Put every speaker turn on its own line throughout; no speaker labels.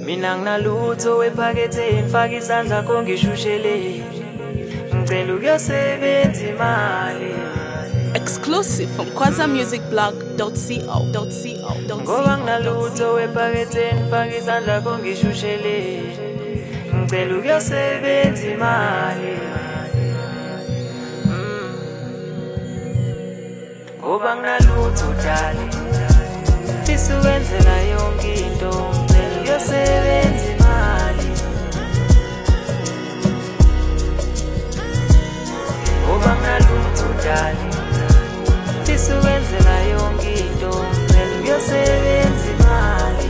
Mina nginalutho ephaketheni faka isandla kongishushele ngicela ukuyosebenza imali
Exclusive from kwazamusicblog.co.co.
Ngoba nginalutho ephaketheni faka isandla kongishushele ngicela ukuyosebenza imali Ngoba nginalutho dali fisa ukwenzela yonke into ngicela ukuyosebenza imali Ngoba nginalutho dali fisa ukwenzela yonke into ngicela ukuyosebenza imali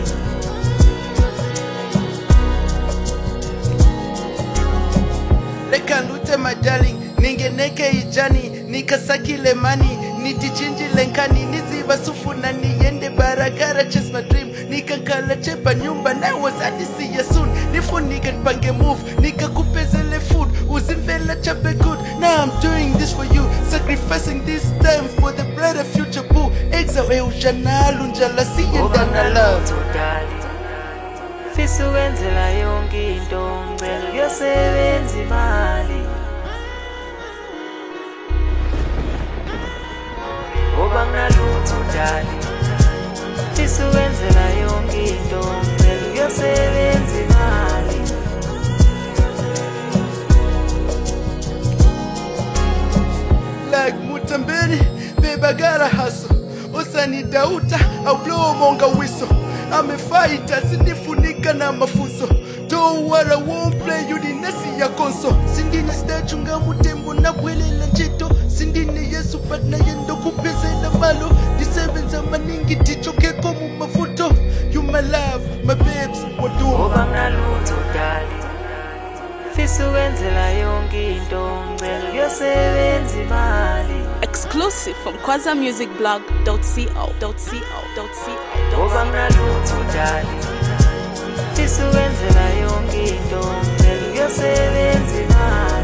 Leka lute my darling ningeneke ijani nikasakile mani nitichinjile nkani niziba sufuna niende baragara chase my dream nikankala chepa nyumba na wazani see you soon nifunike npange move nikakupezele food uzimvela chape good now I'm doing this for you sacrificing this time for the brighter future boo exa we ushanalu njala siyendana love
fisa ukwenzela yonke into ngicela ukuyosebenza imali Ngoba nginalutho dali fisa ukwenzela yonke into ngicela ukuyosebenza imali
Like Mutambeni, babe, I gotta hustle. Osani dauta, I'll blow monga whistle. I'm a fighter, sinifunika na mafuso. Don't worry, I won't play you the nasi ya konso. Sindini stachunga mutembo na bwele la njito. Sindini yesu but na yendo kupeze na malo. Disebenza maningi tichoke komu mafuto. You my love, my babes, what do?
Ngoba nginalutho dali fisa ukwenzela yonke into ngicela ukuyosebenza imali
Exclusive from kwazamusicblog.co.co.
Ngoba nginalutho dali fisa ukwenzela yonke into ngicela ukuyosebenza imali